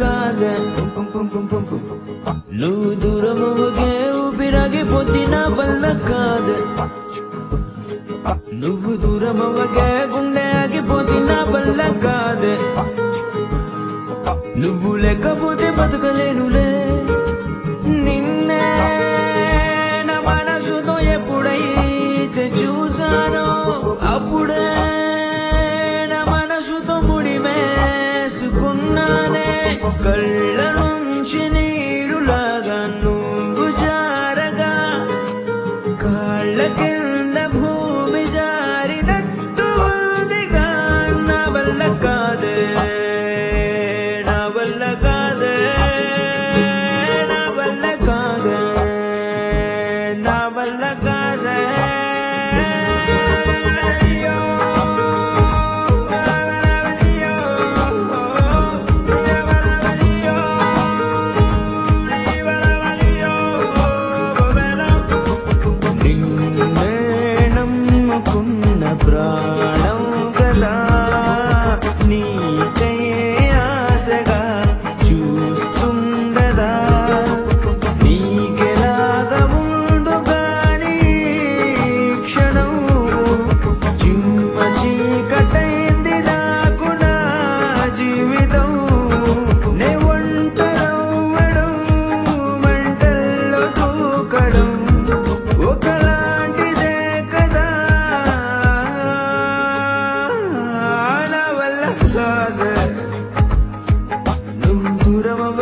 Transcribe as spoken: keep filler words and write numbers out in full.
కాదే నువ్వు దూరమవగే ఊపిరాగిపోతే నా వల్ల కాదే నువ్వు దూరమవగే గుండె ఆగిపోతే నా వల్ల కాదే నువ్వు లేకపోతే బతకలేనులే నిన్నే నా మనసుతో ఎప్పుడైతే చూసానో అప్పుడే నా మనసుతో ముడిమేసుకున్నానే కళ్ళ నుంచి నీరులాగా నువ్వు జారగా కాళ్ళ కింద భూమి జారినట్టు ఉందిగా నా వల్ల కాదే నా వల్ల కాదే నా వల్ల కాదే నా వల్ల కాదే ప్రాణం కదా నీకై ఆశగా చూస్తుండదా నీకెలాగా ఉండు గాని క్షణం చిమ్మ చీకటైంది నాకు నా జీవితం నే ఒంటరవ్వడం మంటల్లో దూకడం ఒకలాంటిదే కదా నువ్వు దూరం